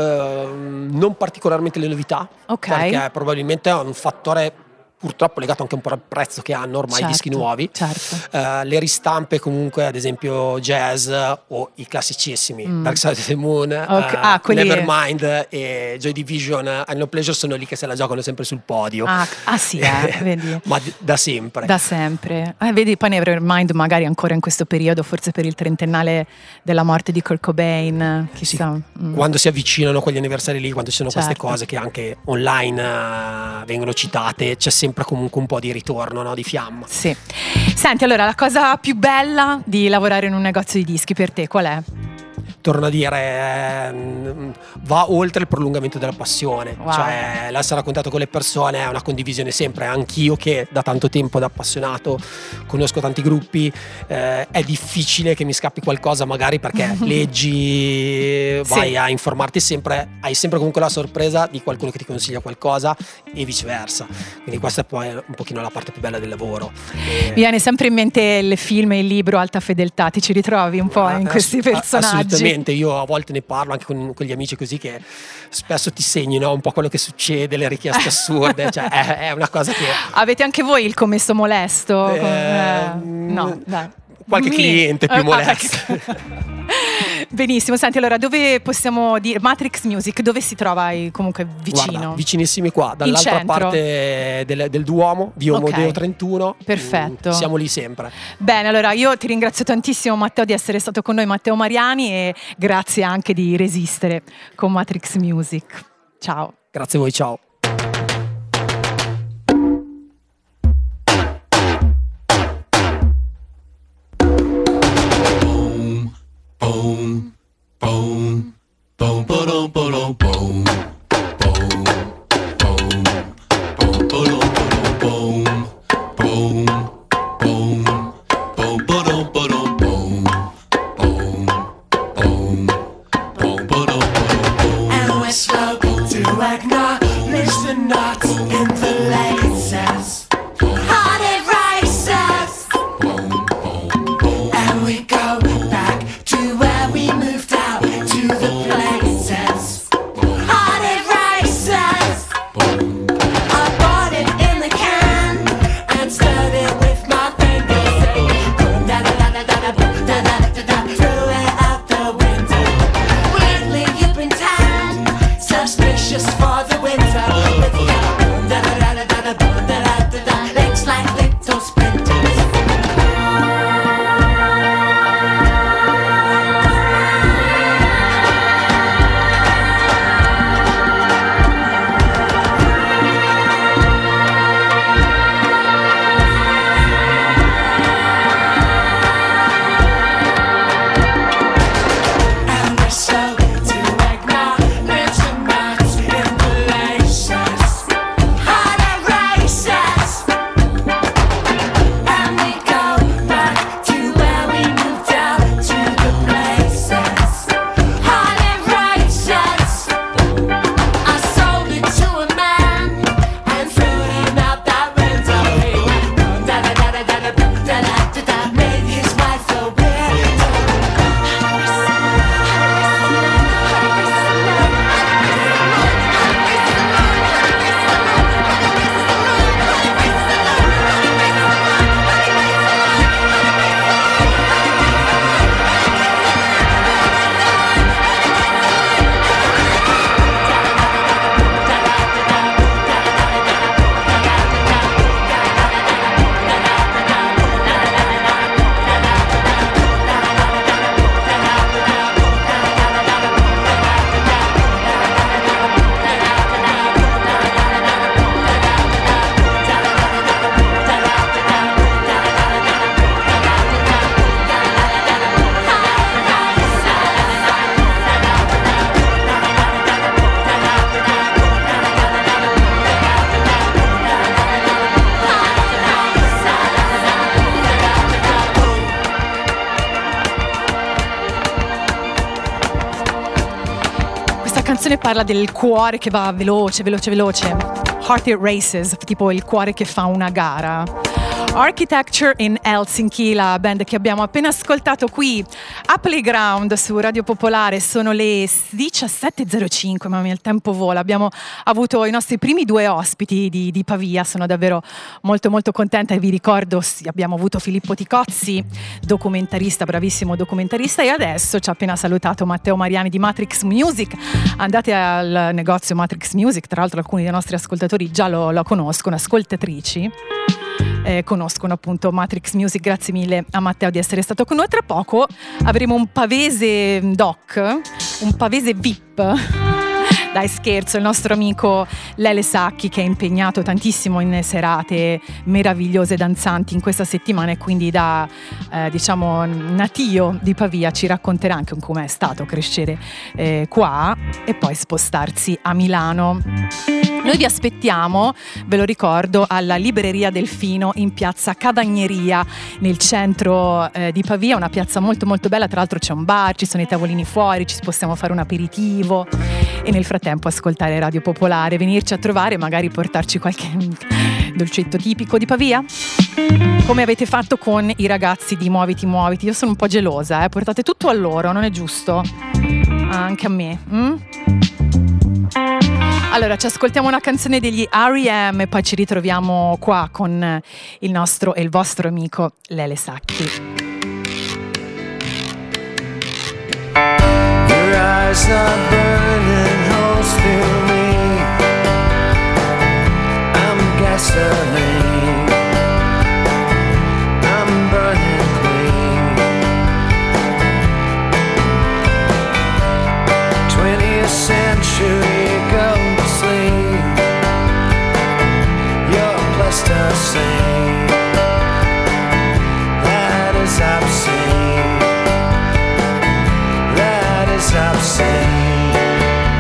ehm, non particolarmente le novità, Ok. perché probabilmente è un fattore purtroppo legato anche un po' al prezzo che hanno ormai i dischi Certo, nuovi. certo. Eh, le ristampe comunque, ad esempio jazz o i classicissimi Mm. Dark Side of the Moon, Ok, eh, ah, quelli- Nevermind e Joy Division, I No Pleasure sono lì che se la giocano sempre sul podio. Ah, ah sì, eh, vedi. Ma d- da sempre. Da sempre. Eh, vedi, poi Nevermind magari ancora in questo periodo, forse per il trentennale della morte di Kurt Cobain, chissà. Mm. Quando si avvicinano quegli anniversari lì, quando ci sono queste Certo. cose che anche online eh, vengono citate, c'è sempre comunque un po' di ritorno, no? Di fiamma. Sì. Senti, allora, la cosa più bella di lavorare in un negozio di dischi per te qual è? Torno a dire, ehm, va oltre il prolungamento della passione, Wow. cioè l'essere a contatto con le persone è una condivisione sempre. Anch'io che da tanto tempo da appassionato conosco tanti gruppi, eh, è difficile che mi scappi qualcosa magari perché leggi, vai Sì. a informarti sempre, hai sempre comunque la sorpresa di qualcuno che ti consiglia qualcosa e viceversa, quindi questa è poi un pochino la parte più bella del lavoro. E- Mi viene sempre in mente il film e il libro Alta Fedeltà, ti ci ritrovi un po' in Ah, questi ass- personaggi? Assolutamente, io a volte ne parlo anche con, con gli amici così che spesso ti segnano un po' quello che succede, le richieste assurde, cioè è, è una cosa che... Avete anche voi il commesso molesto? Eh, Con- eh, no, dai. qualche Mi- cliente più Eh, ah, molesto. perché- Benissimo, senti, allora dove possiamo dire Matrix Music, dove si trova eh, comunque vicino? Guarda, vicinissimi qua, dall'altra centro? parte del, del Duomo, via Ok. Omodeo trentuno. Perfetto. Mm, siamo lì sempre. Bene, allora io ti ringrazio tantissimo Matteo di essere stato con noi, Matteo Mariani, e grazie anche di resistere con Matrix Music. Ciao. Grazie a voi, ciao. ba-dum, ba-dum, boom. Boom. Boom. Boom, ba-dum, ba-dum, boom. Boom. Boom. Boom, ba-dum, ba-dum, boom. Boom. Boom. Boom, ba-dum, ba-dum, boom. And we're slow to acknowledge the knots in the laces. Heart it races. And we go back to where we moved out to the places. Heart it races. I bought it in the can and stirred it with my fingers. Boom, da da da da da da da da da da. Threw it out the window. Lately you've been tan, suspicious for the winter. With your boom, da da da da da da boom, da da da da. Legs like little splinters. And we're slow to acknowledge the knots in the laces. Heart it races. And we go back to where we moved out to the places. Heart it races. I sold it to a man and threw him out that window. He went boom, da da da da da da boom, da da da da. Made his wife a widow. Questa canzone parla del cuore che va veloce, veloce, veloce. Heart It Races, tipo il cuore che fa una gara. Architecture in Helsinki, la band che abbiamo appena ascoltato qui a Playground su Radio Popolare. Sono le diciassette e zero cinque, mamma mia, il tempo vola. Abbiamo avuto i nostri primi due ospiti di, di Pavia, sono davvero molto molto contenta e vi ricordo, sì, abbiamo avuto Filippo Ticozzi, documentarista, bravissimo documentarista, e adesso ci ha appena salutato Matteo Mariani di Matrix Music. Andate al negozio Matrix Music, tra l'altro alcuni dei nostri ascoltatori già lo, lo conoscono, ascoltatrici. Eh, conoscono appunto Matrix Music. Grazie mille a Matteo di essere stato con noi. Tra poco avremo un pavese doc, un pavese V I P. Dai, scherzo, il nostro amico Lele Sacchi, che è impegnato tantissimo in serate meravigliose danzanti in questa settimana, e quindi da eh, diciamo natio di Pavia ci racconterà anche come è stato crescere eh, qua e poi spostarsi a Milano. Noi vi aspettiamo, ve lo ricordo, alla Libreria Delfino in piazza Cadagneria nel centro eh, di Pavia, una piazza molto molto bella. Tra l'altro c'è un bar, ci sono i tavolini fuori, ci possiamo fare un aperitivo e nel frattempo ascoltare Radio Popolare, venirci a trovare e magari portarci qualche dolcetto tipico di Pavia, come avete fatto con i ragazzi di Muoviti Muoviti. Io sono un po' gelosa, eh? Portate tutto a loro, non è giusto? Anche a me. mm? Allora, ci ascoltiamo una canzone degli R E M e poi ci ritroviamo qua con il nostro e il vostro amico Lele Sacchi. Your eyes are burning holes through me. I'm gasoline. I'm burning clean. twentieth century gold sleep. You're plasticine. That is obscene. That is obscene.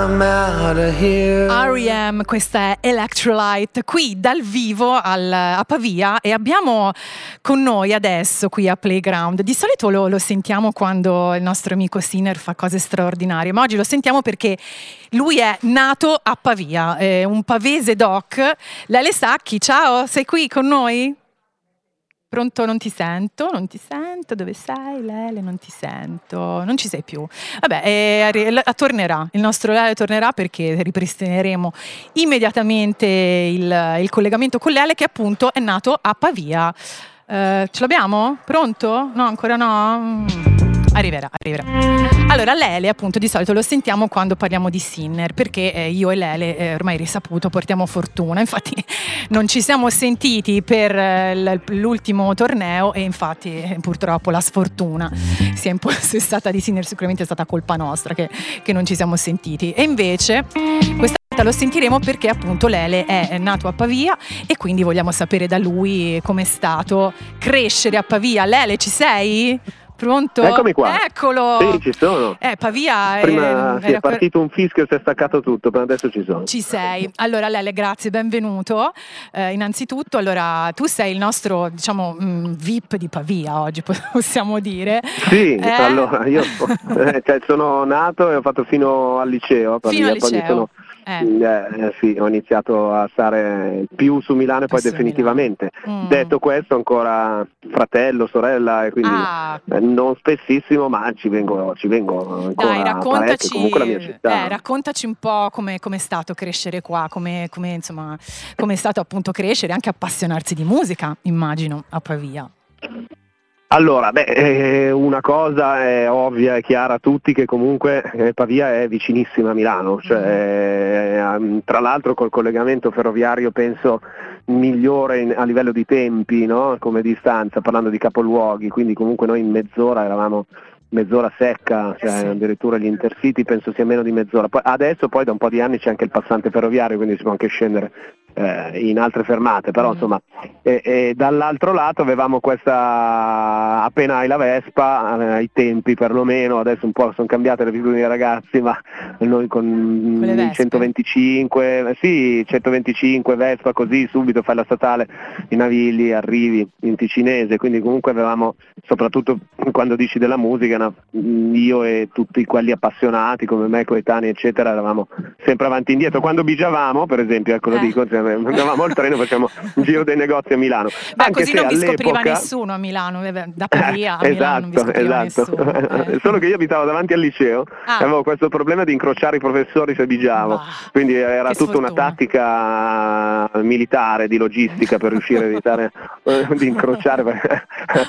I'm out of here. R E M, questa è Electrolyte, qui dal vivo al, a Pavia, e abbiamo con noi adesso qui a Playground. Di solito lo, lo sentiamo quando il nostro amico Sinner fa cose straordinarie, ma oggi lo sentiamo perché lui è nato a Pavia, è un pavese doc. Lele Sacchi, ciao, sei qui con noi? Pronto? Non ti sento, non ti sento, dove sei Lele? Non ti sento, non ci sei più. Vabbè, eh, tornerà, il nostro Lele tornerà perché ripristineremo immediatamente il, il collegamento con Lele, che appunto è nato a Pavia. Eh, ce l'abbiamo? Pronto? No, ancora no? Mm. Arriverà, arriverà. Allora, Lele appunto di solito lo sentiamo quando parliamo di Sinner, perché eh, io e Lele, eh, ormai risaputo, portiamo fortuna. Infatti non ci siamo sentiti per eh, l'ultimo torneo e infatti eh, purtroppo la sfortuna si è impossessata di Sinner. Sicuramente è stata colpa nostra che, che non ci siamo sentiti. E invece questa volta lo sentiremo perché appunto Lele è nato a Pavia e quindi vogliamo sapere da lui com'è stato crescere a Pavia. Lele, ci sei? Pronto? Eccomi qua. Eccolo. Sì, ci sono. Eh, Pavia. Prima eh, sì, è partito un fischio e si è staccato tutto, però adesso ci sono. Ci sei. Allora Lele, grazie, benvenuto. Eh, innanzitutto, allora, tu sei il nostro, diciamo, mh, V I P di Pavia oggi, possiamo dire. Sì, eh? allora, io eh, cioè, sono nato e ho fatto fino al liceo a Pavia, Fino al poi mi liceo. sono Eh. Eh, sì, ho iniziato a stare più su Milano e poi Su definitivamente. Mm. Detto questo, ancora fratello, sorella, e quindi Ah. eh, non spessissimo, ma ci vengo, ci vengo ancora Dai, parecchio, raccontaci, comunque la mia città. eh, raccontaci un po' come è stato crescere qua, come come, insomma, come è stato appunto crescere, anche appassionarsi di musica, immagino, a Pavia. Allora, beh, eh, una cosa è ovvia e chiara a tutti, che comunque eh, Pavia è vicinissima a Milano, cioè, eh, tra l'altro col collegamento ferroviario penso migliore in- a livello di tempi, no? Come distanza, parlando di capoluoghi, quindi comunque noi in mezz'ora eravamo mezz'ora secca, cioè Sì. addirittura gli intercity penso sia meno di mezz'ora. Poi, adesso poi da un po' di anni c'è anche il passante ferroviario, quindi si può anche scendere eh, in altre fermate, però Mm. insomma e, e dall'altro lato avevamo questa, appena hai la Vespa, eh, ai tempi perlomeno, adesso un po' sono cambiate le abitudini dei ragazzi, ma noi con Con le il Vespe? centoventicinque, eh, sì, centoventicinque Vespa, così subito fai la statale in Navigli, arrivi in Ticinese, quindi comunque avevamo, soprattutto quando dici della musica, no, io e tutti quelli appassionati come me, coetanei eccetera, eravamo sempre avanti e indietro. Quando bigiavamo, per esempio, ecco lo Eh. dico, cioè, andavamo al treno, facciamo un giro dei negozi a Milano. Beh, Anche così se non vi scopriva all'epoca- nessuno a Milano, eh, beh, da Pavia a Milano non vi esatto, scopriva esatto. nessuno. eh. Solo che io abitavo davanti al liceo Ah. e avevo questo problema di incrociare i professori se bigiavo, Bah, quindi era che tutta una sfortuna. tattica militare, di logistica per riuscire a evitare eh, di incrociare.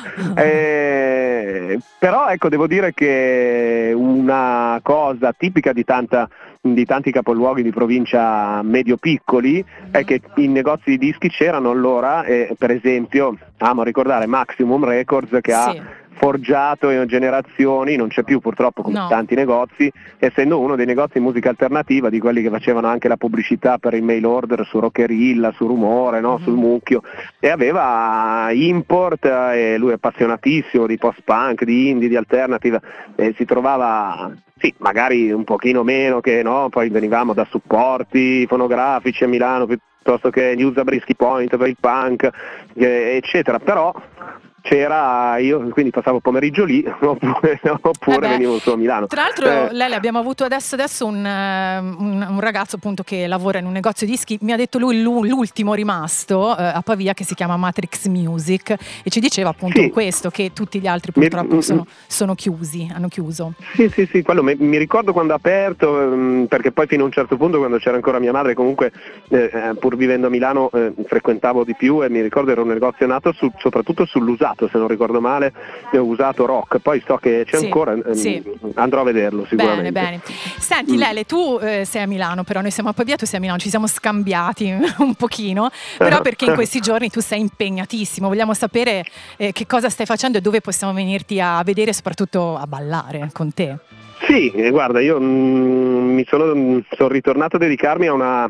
Eh, però ecco, devo dire che una cosa tipica di tanta di tanti capoluoghi di provincia medio-piccoli è che i negozi di dischi c'erano allora, e per esempio amo ricordare Maximum Records, che Sì. ha forgiato in generazioni, non c'è più purtroppo come No. tanti negozi, essendo uno dei negozi di musica alternativa, di quelli che facevano anche la pubblicità per il mail order su Rockerilla, su Rumore, no? Mhm. Sul Mucchio, e aveva import, eh, e lui è appassionatissimo di post-punk, di indie, di alternative, e si trovava, sì, magari un pochino meno che no, poi venivamo da supporti fonografici a Milano piuttosto che gli Usa Brisky Point per il punk, eh, eccetera, però c'era, io quindi passavo il pomeriggio lì oppure, oppure Eh beh, venivo su a Milano. Tra l'altro, Eh, Lele, abbiamo avuto adesso, adesso un, eh, un- un ragazzo appunto che lavora in un negozio di dischi, mi ha detto lui l'u- l'ultimo rimasto eh, a Pavia, che si chiama Matrix Music, e ci diceva appunto Sì. questo, che tutti gli altri Mi- purtroppo mm, sono, mm. sono chiusi, hanno chiuso. Sì, sì, sì, quello mi, mi ricordo quando ha aperto, ehm, perché poi fino a un certo punto, quando c'era ancora mia madre, comunque eh, eh, pur vivendo a Milano eh, frequentavo di più, e mi ricordo era un negozio nato su- soprattutto sull'usato, se non ricordo male, eh, usato rock, poi so che c'è Sì, ancora, ehm, sì. andrò a vederlo sicuramente. Bene, bene. Senti Mm. Lele, tu eh, sei a Milano, però noi siamo a Pavia, tu sei a Milano, ci siamo scambiati un pochino, però perché in questi giorni tu sei impegnatissimo, vogliamo sapere eh, che cosa stai facendo e dove possiamo venirti a vedere e soprattutto a ballare con te. Sì, eh, guarda, io mm, mi sono, mm, sono ritornato a dedicarmi a una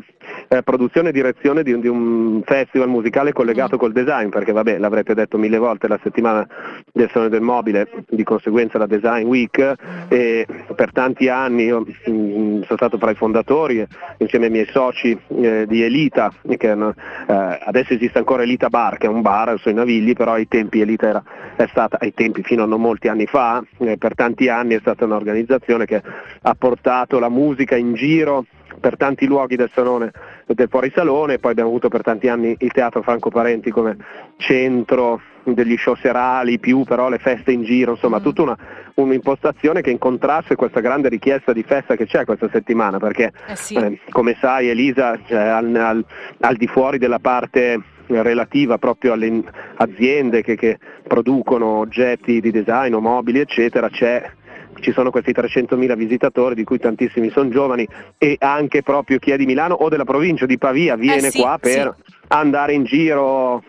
eh, produzione e direzione di, un- di un festival musicale collegato Mm. col design, perché vabbè, l'avrete detto mille volte, la settimana del suono del mobile, di conseguenza la Design Week, e per tanti anni io mm, sono stato tra i fondatori eh, insieme ai miei soci eh, di Elita, che hanno- eh, adesso esiste ancora Elita Bar, che è un bar sui Navigli, però ai tempi Elita era, è stata, ai tempi fino a non molti anni fa, eh, per tanti anni è stata un'organizzazione che ha portato la musica in giro per tanti luoghi del salone e del fuorisalone, poi abbiamo avuto per tanti anni il Teatro Franco Parenti come centro degli show serali, più però le feste in giro, insomma Mm. tutta una, un'impostazione che incontrasse questa grande richiesta di festa che c'è questa settimana, perché Eh sì. eh, come sai Elisa, cioè, al, al- al di fuori della parte relativa proprio alle in- aziende che, che producono oggetti di design o mobili eccetera, c'è ci sono questi trecentomila visitatori, di cui tantissimi sono giovani, e anche proprio chi è di Milano o della provincia di Pavia viene Eh sì, qua per andare in giro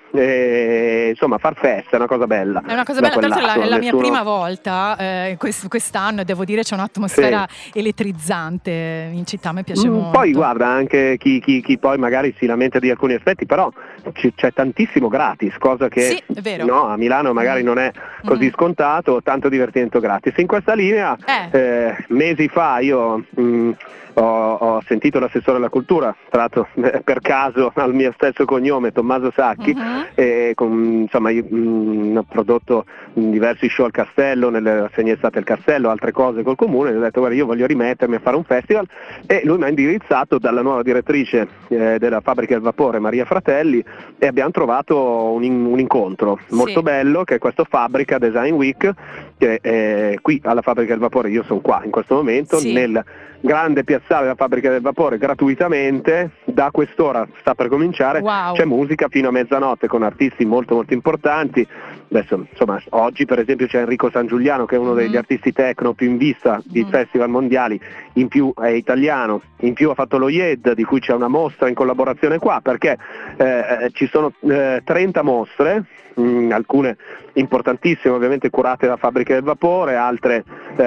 e insomma far festa, è una cosa bella. È una cosa da bella, tra quel l'altro è la, lato. è la mia Nessuno- prima volta eh, quest- quest'anno e devo dire c'è un'atmosfera elettrizzante in città, mi piace Mm, molto. Poi guarda, anche chi, chi- chi poi magari si lamenta di alcuni aspetti, però c- c'è tantissimo gratis, cosa che Sì, è vero. no, a Milano magari Mm. non è così Mm. scontato, tanto divertimento gratis. In questa linea, Eh. eh, mesi fa io mm, ho, ho sentito l'assessore alla cultura, tra l'altro eh, per caso al mio stesso cognome, Tommaso Sacchi, Mhm. e con- insomma io, mm, ho prodotto diversi show al Castello, nelle rassegne estate al Castello, altre cose col comune, e ho detto guarda io voglio rimettermi a fare un festival, e lui mi ha indirizzato dalla nuova direttrice eh, della Fabbrica del Vapore, Maria Fratelli, e abbiamo trovato un, in- un incontro molto Sì. bello, che è questo Fabbrica Design Week, che è qui alla Fabbrica del Vapore. Io sono qua in questo momento Sì. nel grande piazzale della Fabbrica del Vapore, gratuitamente, da quest'ora sta per cominciare, Wow. c'è musica fino a mezzanotte con artisti molto molto importanti. Adesso insomma oggi per esempio c'è Enrico San Giuliano, che è uno degli Mhm. artisti techno più in vista di Mhm. festival mondiali, in più è italiano, in più ha fatto lo I E D, di cui c'è una mostra in collaborazione qua, perché eh, ci sono eh, trenta mostre, mh, alcune importantissime ovviamente curate da Fabbrica del Vapore, altre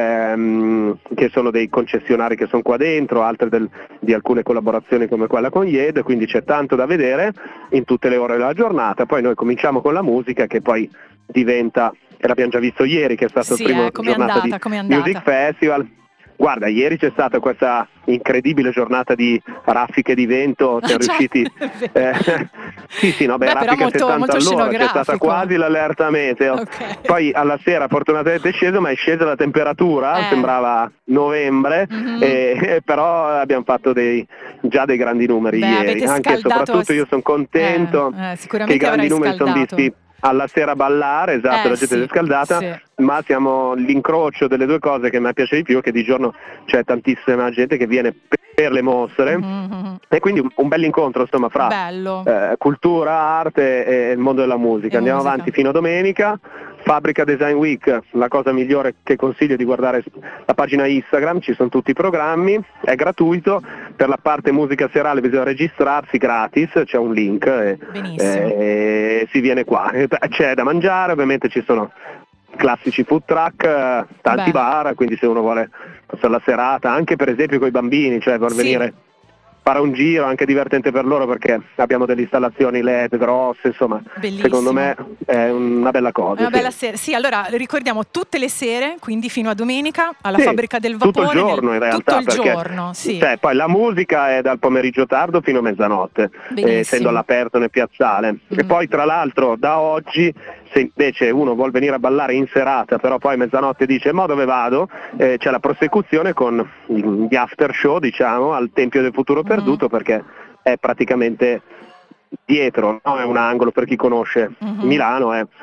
ehm, che sono dei concessionari che sono qua dentro, altre del- di alcune collaborazioni come quella con I E D, quindi c'è tanto da vedere in tutte le ore della giornata. Poi noi cominciamo con la musica, che poi diventa, e l'abbiamo già visto ieri, che è stato Sì, il primo eh, com'è giornata andata, di com'è andata? Music Festival. Guarda, ieri c'è stata questa incredibile giornata di raffiche di vento, siamo Ah, già, riusciti... è vero. eh, sì, sì, no, beh, Beh, però raffiche a molto- settanta molto all'ora, c'è stata scenografico. quasi l'allerta meteo. Ok. Poi alla sera fortunatamente è sceso, ma è scesa la temperatura, Eh. sembrava novembre, Mhm. e- però abbiamo fatto dei, già dei grandi numeri Beh, ieri, avete anche e scaldato- soprattutto io sono contento Eh, eh, che i sicuramente grandi avrai numeri sono scaldato. visti alla sera ballare, esatto, Eh, la gente sì, si è scaldata, sì. ma siamo l'incrocio delle due cose che mi piace di più, che di giorno c'è tantissima gente che viene per le mostre, Mhm. e quindi un, un bel incontro insomma fra Bello. eh, cultura, arte e il mondo della musica. E Andiamo musica. avanti fino a domenica. Fabbrica Design Week, la cosa migliore che consiglio è di guardare la pagina Instagram, ci sono tutti i programmi, è gratuito, per la parte musica serale bisogna registrarsi gratis, c'è un link e, Benissimo. e si viene qua. C'è da mangiare, ovviamente ci sono classici food truck, eh, tanti Beh. bar, quindi se uno vuole passare la serata, anche per esempio con i bambini, cioè vuole Sì. venire fare un giro anche divertente per loro, perché abbiamo delle installazioni L E D grosse, insomma, Bellissimo. secondo me è una bella cosa. Una sì. bella sera. Sì, allora ricordiamo tutte le sere, quindi fino a domenica, alla Sì, Fabbrica del Vapore. tutto il giorno nel- in realtà, Tutto il perché giorno, sì. cioè, poi la musica è dal pomeriggio tardo fino a mezzanotte, Benissimo. eh, essendo all'aperto nel piazzale. E Mm. poi tra l'altro da oggi, se invece uno vuol venire a ballare in serata, però poi mezzanotte dice ma dove vado, eh, c'è la prosecuzione con gli after show, diciamo, al Tempio del Futuro Mm. Perduto, perché è praticamente dietro, no? È un angolo, per chi conosce Mhm. Milano, è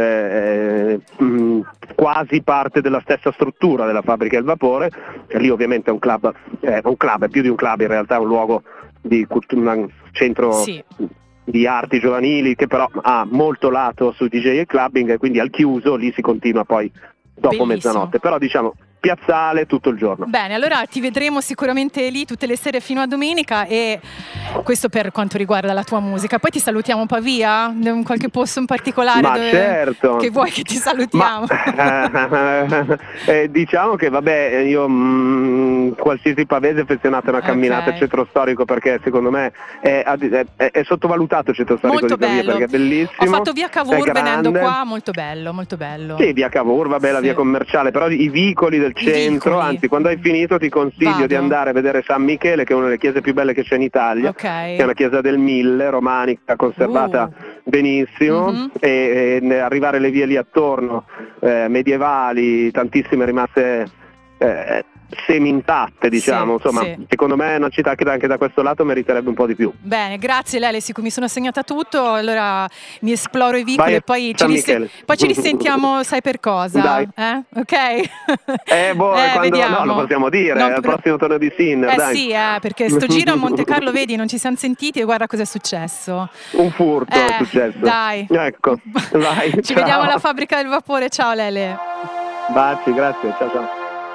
eh, mh, quasi parte della stessa struttura della Fabbrica del Vapore, e lì ovviamente è un club, è un club, è più di un club in realtà, è un luogo di cultura, un centro Sì. di arti giovanili, che però ha molto lato su D J e clubbing, e quindi al chiuso lì si continua poi dopo Bellissimo. mezzanotte, però diciamo piazzale tutto il giorno. Bene, allora ti vedremo sicuramente lì tutte le sere fino a domenica, e questo per quanto riguarda la tua musica. Poi ti salutiamo un po' via, in qualche posto in particolare Ma dove certo. che vuoi che ti salutiamo? Ma, eh, diciamo che vabbè, io mh, qualsiasi pavese affezionato a una camminata Ok. al centro storico, perché secondo me è, è- è sottovalutato il centro storico Molto di Pavia, bello. perché è bellissimo. Ho fatto via è Cavour venendo grande. qua, molto bello, molto bello. Sì, via Cavour, vabbè, la Sì. via commerciale, però i vicoli del I centro, vicoli. anzi quando hai finito ti consiglio Vado. di andare a vedere San Michele, che è una delle chiese più belle che c'è in Italia, Ok. che è una chiesa del mille, romanica, conservata Uh. benissimo, Mhm. e, e arrivare le vie lì attorno, eh, medievali, tantissime rimaste eh, semi-intatte, diciamo, Sì, insomma, sì. secondo me è una città che anche da questo lato meriterebbe un po' di più. Bene, grazie Lele, sì, mi sono segnata tutto, allora mi esploro i vicoli Vai e a poi ci, San ris- Michele. poi ci risentiamo, sai per cosa? Dai. Eh? Ok? Eh, boh, quando, vediamo. no, lo possiamo dire, No, al prossimo torneo di Sinner, Eh dai. sì, eh, perché sto giro a Monte Carlo, vedi, non ci siamo sentiti e guarda cosa è successo. Un furto è Eh, successo. dai. Ecco, vai. Ci ciao. vediamo alla fabbrica del vapore, ciao Lele. Baci, grazie, ciao ciao.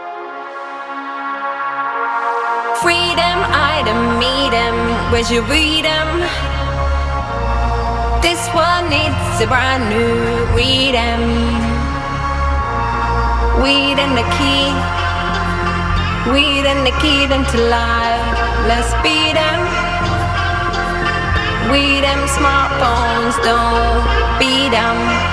Freedom, item, meet 'em, where's your freedom? This one needs a brand new read 'em. Weed and the key, weed and the key them to life. Let's beat 'em. Weed 'em smartphones, don't beat 'em.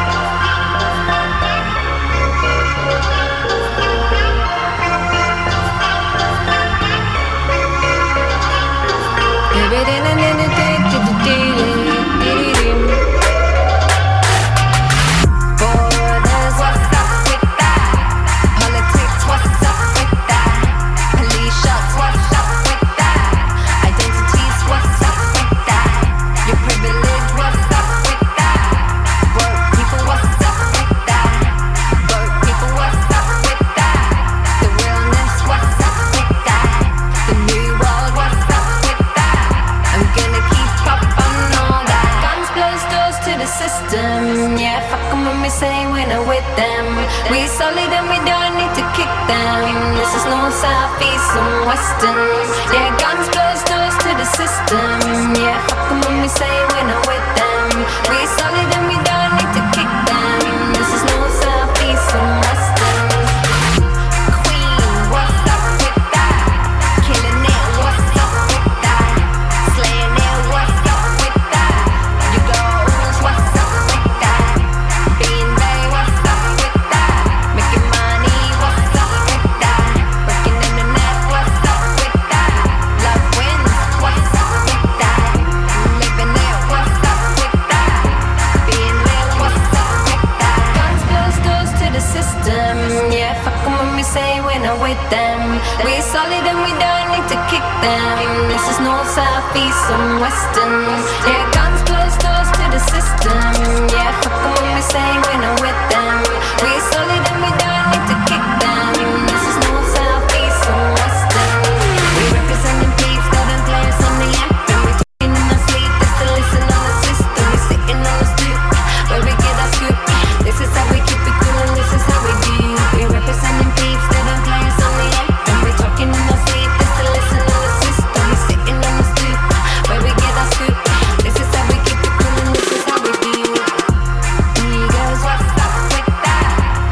Borders, what's up with that? Politics, what's up with that? Police shots, what's up with that? Identities, what's up with that? Your privilege, what's up with that? Broke people, what's up with that? Broke people, what's up with that? The realness, what's up with that? The new world, what's up with that? I'm gonna keep up on all that. Guns close doors to the system. Yeah, fuck 'em when we say we're not with them. We solid and we don't need to kick them. This is north, south, east and western. Yeah, guns close doors to the system. Yeah, fuck 'em when we say we're not with them. We solid and we don't need to kick them. This is north, south, east and western. Queen, what's up with that? Killing it, what's up with that? Slaying it, what's up with that? You goals, what's up with that? Being Bay, what's up with that? Making money, what's up with that? Working in the net, what's up with that? Love wins, what's up with that? Living it, what's up with that? Being lit, what's up with that? Guns close doors to the system. Yeah, fuck 'em when we say we're not with them. We solid and we don't need to kick them. This is north, south, east and western. Yeah, guns close doors to the system. Yeah, fuck 'em when we say we're not with them. We solid and we don't need to kick them. This is north, south, east and western. We representing peeps, golden players on the anthem. We talking in our sleep, just to listen on the system. We sitting on the stoop, where we get our scoop. This is how we keep it cool and this is how we do. We representing peeps, golden players on the anthem. We talking in our sleep, just to listen on the system. We sitting on the stoop, where we get our scoop. This is how we keep it cool and this is how we do. Eagles, what's up with that?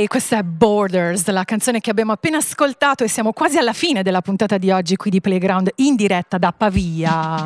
Ok, questa è Borders, la canzone che abbiamo appena ascoltato, e siamo quasi alla fine della puntata di oggi qui di Playground in diretta da Pavia.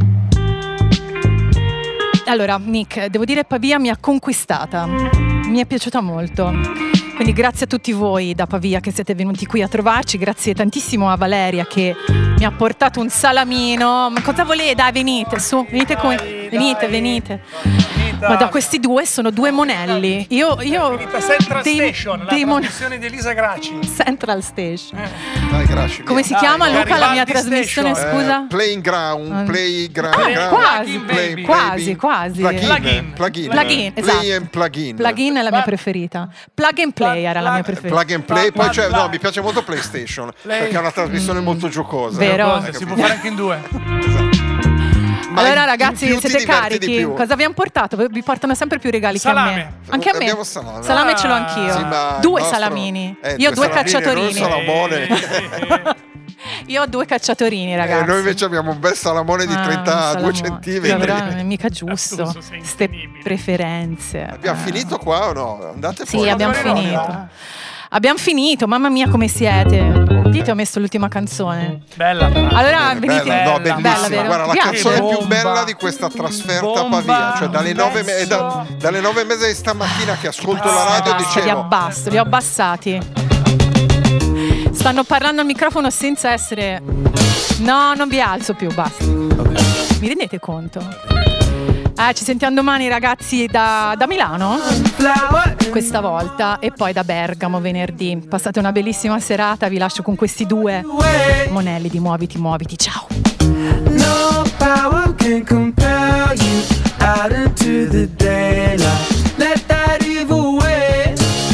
Allora, Nick, devo dire Pavia mi ha conquistata, mi è piaciuta molto. Quindi grazie a tutti voi da Pavia che siete venuti qui a trovarci, grazie tantissimo a Valeria che mi ha portato un salamino. Ma cosa volete? Dai, venite, su, venite qui, venite, venite. Ma da questi due sono due monelli. Io, io Central dei, Station, dei la mon- trasmissione di Elisa Graci. Central Station. Dai, Graci. Come si Dai, chiama, dai, Luca, la mia Garibaldi trasmissione, Station. scusa? Eh, playing ground, playground, Ah, ground, quasi, play- quasi, baby. quasi. Plugin, Plugin. plugin, Plugin, play esatto. and plugin. Plugin è la mia preferita. Plug and play era la mia preferita. Plug and play, poi Plug- c'è, plug- no, mi piace molto PlayStation Play. perché è una trasmissione molto giocosa. Vero. Hai Si capito? può fare anche in due. Ma Allora in- ragazzi, in più ti siete diverti di carichi? più. Cosa vi hanno portato? Vi portano sempre più regali Salame. che a me. Anche a me. Abbiamo salame. Salame ce l'ho anch'io. Sì, ma il due nostro- salamini. eh, Io ho due salamini, cacciatorini. non salamone. Io ho due cacciatorini, Eh, ragazzi. noi invece abbiamo un bel salamone di Ah, trentadue un salamone. centimetri. Cioè, però è mica giusto. Astuso, sei Ste infinibile. preferenze. Abbiamo Eh. finito qua o no? Andate Sì, fuori. abbiamo Fuori, finito. no? Abbiamo finito, mamma mia come siete. Dite, ho messo l'ultima canzone. Bella però. Allora Bella, venite. bella, no, Bella, bellissima. vero? Guarda, la Piace? canzone più Bomba. bella di questa trasferta a Bomba. Pavia, cioè dalle nove, me- Pezzo. da- dalle nove e mezza di stamattina che ascolto la radio Basta, li dicevo abbasso, li ho abbassati. Stanno parlando al microfono senza essere. No, non vi alzo più, basta. Mi rendete conto? Eh, ci sentiamo domani ragazzi da, da Milano questa volta e poi da Bergamo venerdì. Passate una bellissima serata, vi lascio con questi due monelli di Muoviti Muoviti. Ciao! No power can compel you out into the daylight. Let that evil way.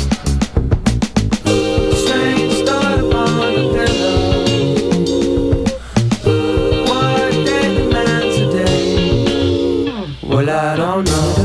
Strange thought upon the pillow. What day demands a day? Well, I don't know.